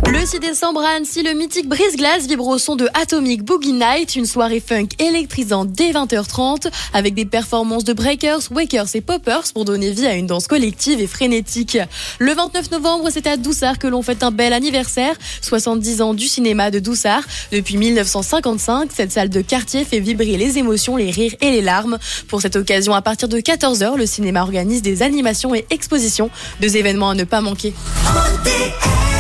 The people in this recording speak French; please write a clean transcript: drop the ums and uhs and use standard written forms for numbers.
Le 6 décembre à Annecy, le mythique Brise-Glace vibre au son de Atomic Boogie Night, une soirée funk électrisante dès 20h30 avec des performances de breakers, wakers et poppers pour donner vie à une danse collective et frénétique. Le 29 novembre, c'est à Doussard que l'on fête un bel anniversaire, 70 ans du cinéma de Doussard. Depuis 1955, cette salle de quartier fait vibrer les émotions, les rires et les larmes. Pour cette occasion, à partir de 14h, le cinéma organise des animations et expositions, 2 événements à ne pas manquer. ODR